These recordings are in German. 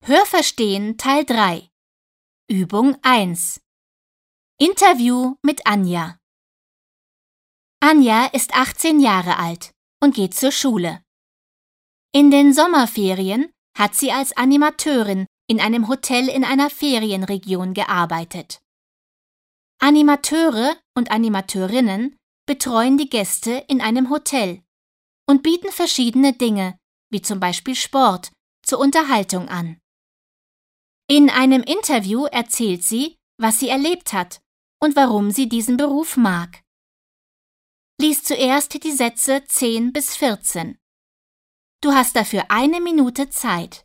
Hörverstehen Teil 3. Übung 1. Interview mit Anja. Anja ist 18 Jahre alt und geht zur Schule. In den Sommerferien hat sie als Animateurin in einem Hotel in einer Ferienregion gearbeitet. Animateure und Animateurinnen betreuen die Gäste in einem Hotel und bieten verschiedene Dinge, wie zum Beispiel Sport, zur Unterhaltung an. In einem Interview erzählt sie, was sie erlebt hat und warum sie diesen Beruf mag. Lies zuerst die Sätze 10 bis 14. Du hast dafür 1 Minute Zeit.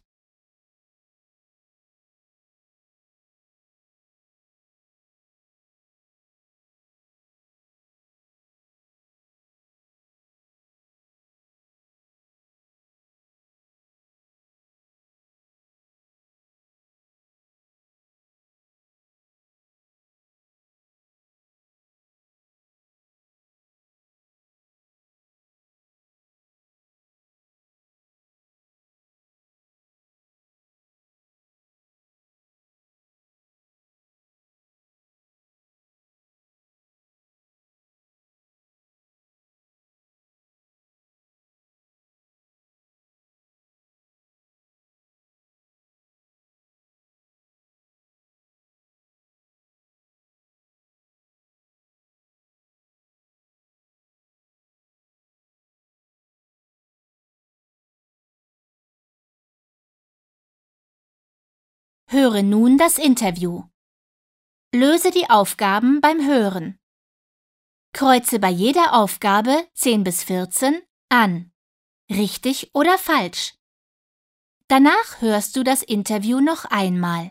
Höre nun das Interview. Löse die Aufgaben beim Hören. Kreuze bei jeder Aufgabe 10 bis 14 an. Richtig oder falsch. Danach hörst du das Interview noch einmal.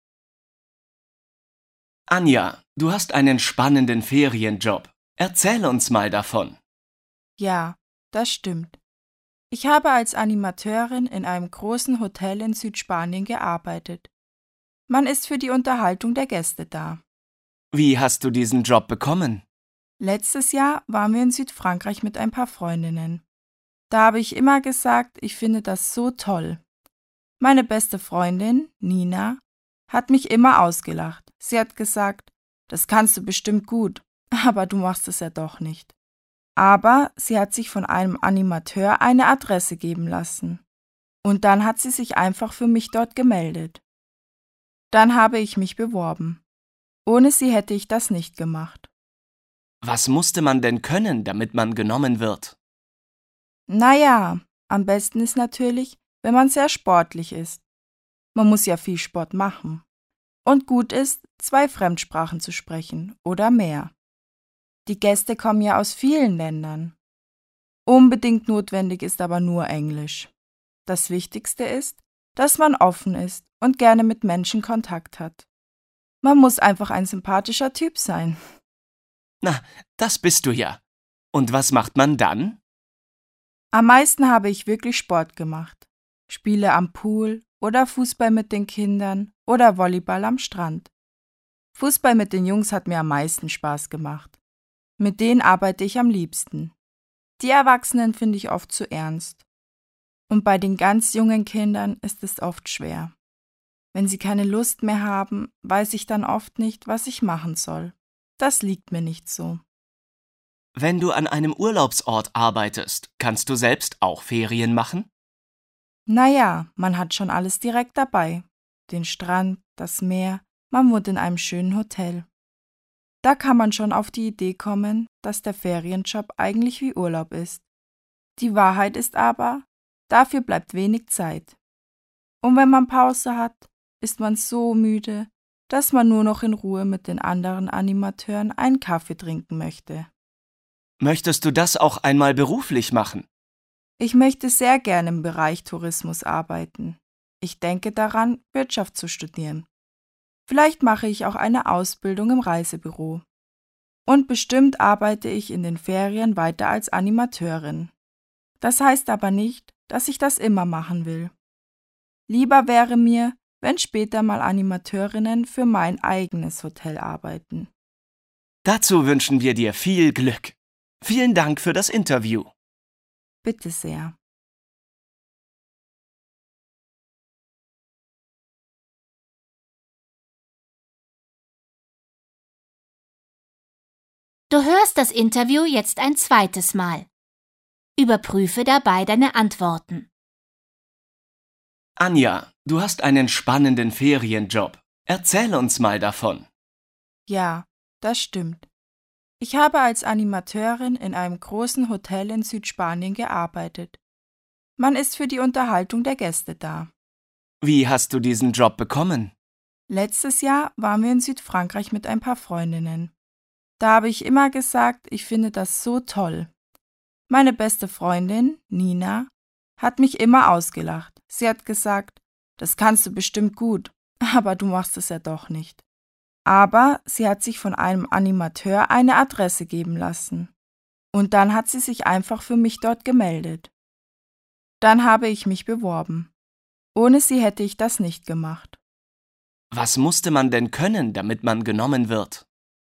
Anja, du hast einen spannenden Ferienjob. Erzähl uns mal davon. Ja, das stimmt. Ich habe als Animateurin in einem großen Hotel in Südspanien gearbeitet. Man ist für die Unterhaltung der Gäste da. Wie hast du diesen Job bekommen? Letztes Jahr waren wir in Südfrankreich mit ein paar Freundinnen. Da habe ich immer gesagt, ich finde das so toll. Meine beste Freundin, Nina, hat mich immer ausgelacht. Sie hat gesagt, das kannst du bestimmt gut, aber du machst es ja doch nicht. Aber sie hat sich von einem Animateur eine Adresse geben lassen. Und dann hat sie sich einfach für mich dort gemeldet. Dann habe ich mich beworben. Ohne sie hätte ich das nicht gemacht. Was musste man denn können, damit man genommen wird? Naja, am besten ist natürlich, wenn man sehr sportlich ist. Man muss ja viel Sport machen. Und gut ist, 2 Fremdsprachen zu sprechen oder mehr. Die Gäste kommen ja aus vielen Ländern. Unbedingt notwendig ist aber nur Englisch. Das Wichtigste ist, dass man offen ist und gerne mit Menschen Kontakt hat. Man muss einfach ein sympathischer Typ sein. Na, das bist du ja. Und was macht man dann? Am meisten habe ich wirklich Sport gemacht. Spiele am Pool oder Fußball mit den Kindern oder Volleyball am Strand. Fußball mit den Jungs hat mir am meisten Spaß gemacht. Mit denen arbeite ich am liebsten. Die Erwachsenen finde ich oft zu ernst. Und bei den ganz jungen Kindern ist es oft schwer. Wenn sie keine Lust mehr haben, weiß ich dann oft nicht, was ich machen soll. Das liegt mir nicht so. Wenn du an einem Urlaubsort arbeitest, kannst du selbst auch Ferien machen? Naja, man hat schon alles direkt dabei. Den Strand, das Meer, man wohnt in einem schönen Hotel. Da kann man schon auf die Idee kommen, dass der Ferienjob eigentlich wie Urlaub ist. Die Wahrheit ist aber, dafür bleibt wenig Zeit. Und wenn man Pause hat, ist man so müde, dass man nur noch in Ruhe mit den anderen Animateuren einen Kaffee trinken möchte. Möchtest du das auch einmal beruflich machen? Ich möchte sehr gerne im Bereich Tourismus arbeiten. Ich denke daran, Wirtschaft zu studieren. Vielleicht mache ich auch eine Ausbildung im Reisebüro. Und bestimmt arbeite ich in den Ferien weiter als Animateurin. Das heißt aber nicht, dass ich das immer machen will. Lieber wäre mir, wenn später mal Animateurinnen für mein eigenes Hotel arbeiten. Dazu wünschen wir dir viel Glück. Vielen Dank für das Interview. Bitte sehr. Du hörst das Interview jetzt ein zweites Mal. Überprüfe dabei deine Antworten. Anja, du hast einen spannenden Ferienjob. Erzähl uns mal davon. Ja, das stimmt. Ich habe als Animateurin in einem großen Hotel in Südspanien gearbeitet. Man ist für die Unterhaltung der Gäste da. Wie hast du diesen Job bekommen? Letztes Jahr waren wir in Südfrankreich mit ein paar Freundinnen. Da habe ich immer gesagt, ich finde das so toll. Meine beste Freundin, Nina, hat mich immer ausgelacht. Sie hat gesagt, das kannst du bestimmt gut, aber du machst es ja doch nicht. Aber sie hat sich von einem Animateur eine Adresse geben lassen. Und dann hat sie sich einfach für mich dort gemeldet. Dann habe ich mich beworben. Ohne sie hätte ich das nicht gemacht. Was musste man denn können, damit man genommen wird?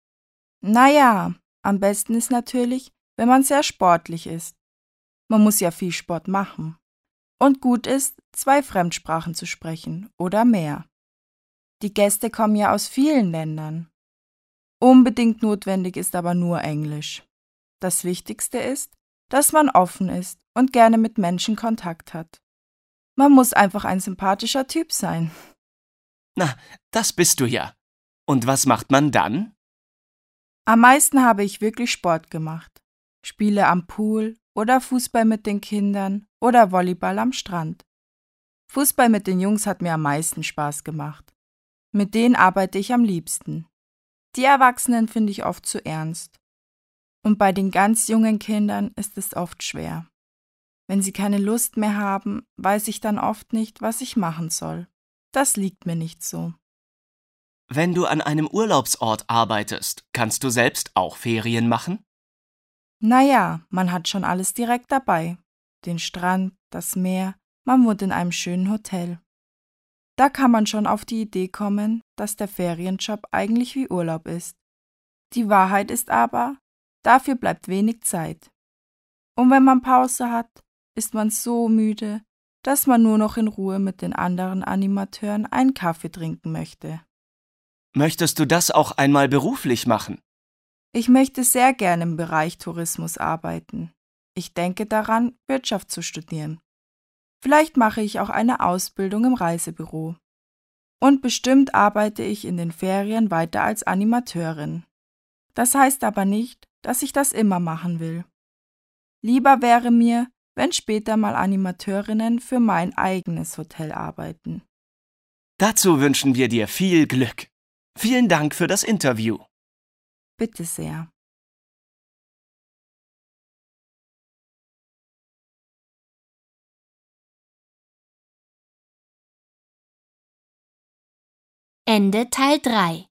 Naja, am besten ist natürlich, wenn man sehr sportlich ist. Man muss ja viel Sport machen. Und gut ist, 2 Fremdsprachen zu sprechen oder mehr. Die Gäste kommen ja aus vielen Ländern. Unbedingt notwendig ist aber nur Englisch. Das Wichtigste ist, dass man offen ist und gerne mit Menschen Kontakt hat. Man muss einfach ein sympathischer Typ sein. Na, das bist du ja. Und was macht man dann? Am meisten habe ich wirklich Sport gemacht. Spiele am Pool oder Fußball mit den Kindern oder Volleyball am Strand. Fußball mit den Jungs hat mir am meisten Spaß gemacht. Mit denen arbeite ich am liebsten. Die Erwachsenen finde ich oft zu ernst. Und bei den ganz jungen Kindern ist es oft schwer. Wenn sie keine Lust mehr haben, weiß ich dann oft nicht, was ich machen soll. Das liegt mir nicht so. Wenn du an einem Urlaubsort arbeitest, kannst du selbst auch Ferien machen? Naja, man hat schon alles direkt dabei. Den Strand, das Meer, man wohnt in einem schönen Hotel. Da kann man schon auf die Idee kommen, dass der Ferienjob eigentlich wie Urlaub ist. Die Wahrheit ist aber, dafür bleibt wenig Zeit. Und wenn man Pause hat, ist man so müde, dass man nur noch in Ruhe mit den anderen Animateuren einen Kaffee trinken möchte. Möchtest du das auch einmal beruflich machen? Ich möchte sehr gerne im Bereich Tourismus arbeiten. Ich denke daran, Wirtschaft zu studieren. Vielleicht mache ich auch eine Ausbildung im Reisebüro. Und bestimmt arbeite ich in den Ferien weiter als Animateurin. Das heißt aber nicht, dass ich das immer machen will. Lieber wäre mir, wenn später mal Animateurinnen für mein eigenes Hotel arbeiten. Dazu wünschen wir dir viel Glück. Vielen Dank für das Interview. Bitte sehr. Ende Teil 3.